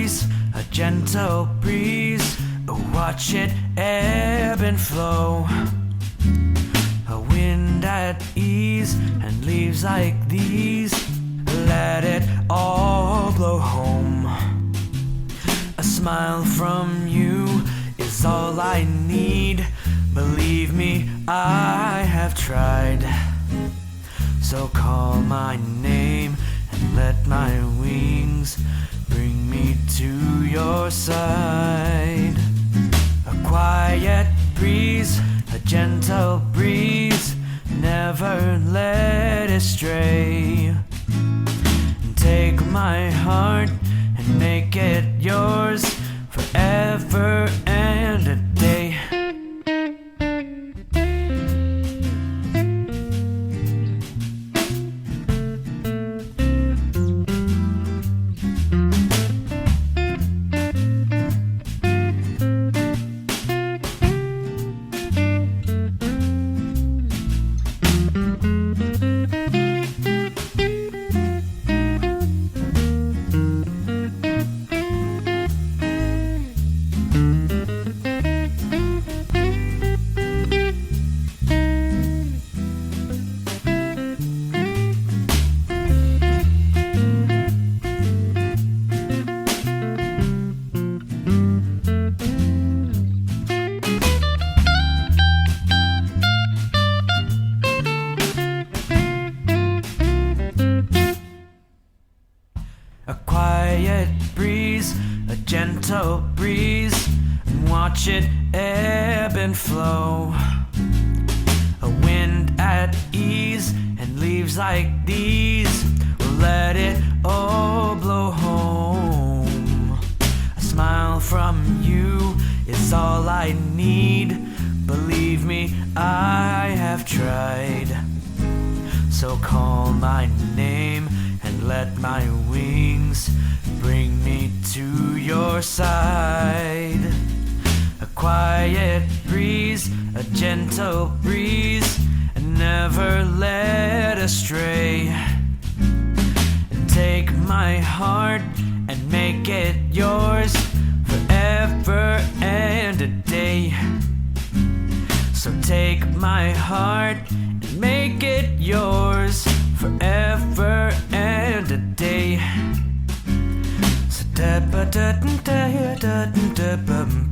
breeze, a gentle breeze. Watch it ebb and flow. A wind at ease and leaves like these. Let it all blow home. A smile from you is all I need. Believe me, I have tried. So call my name and let my wings bring me to your side. A quiet breeze, a gentle breeze, never let it stray. Take my heart and make it yours forever and a day. A quiet breeze, a gentle breeze, and watch it ebb and flow. A wind at ease and leaves like these. We'll let it all blow home. A smile from you is all I need. Believe me, I have tried. So call my name and let my wings bring me to your side. A quiet breeze, a gentle breeze, and never let astray. And take my heart and make it yours forever and a day. So take my heart and make it yours forever and a day. So da ba da da da da da